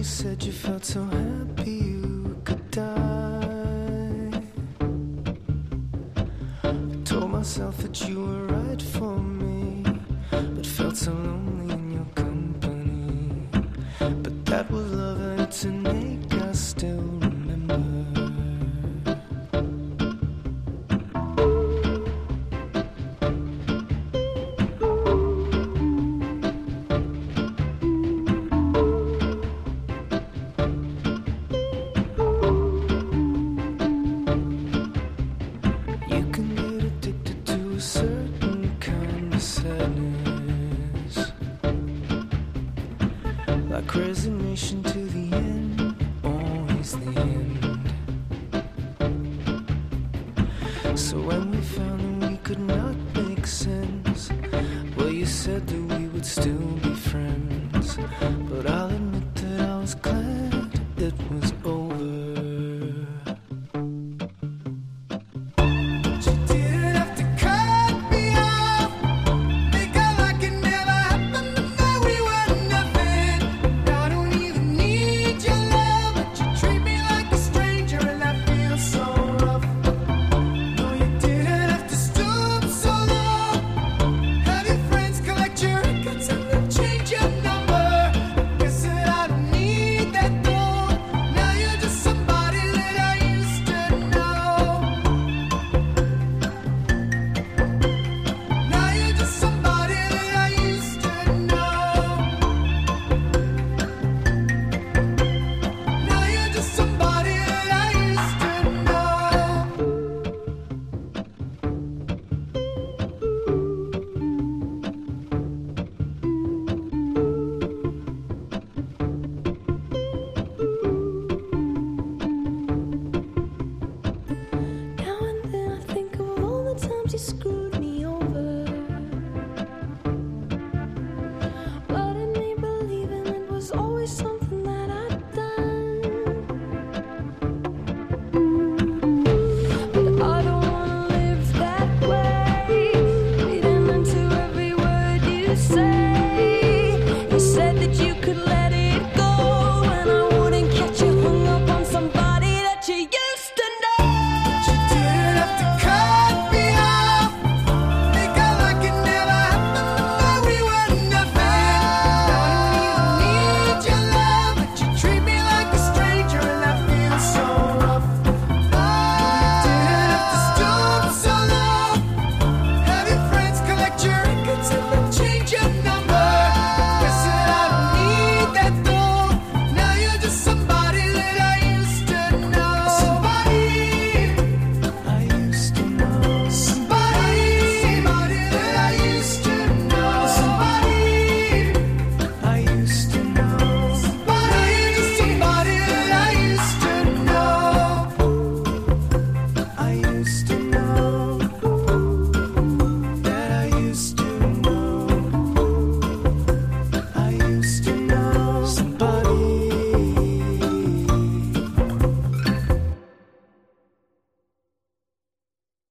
said you felt so happy you could die. I told myself that you were right for me, but felt so lonely in your company. But that was love and it's an ache I still remember. Like resignation to the end, always the end. So when we found that we could not make sense,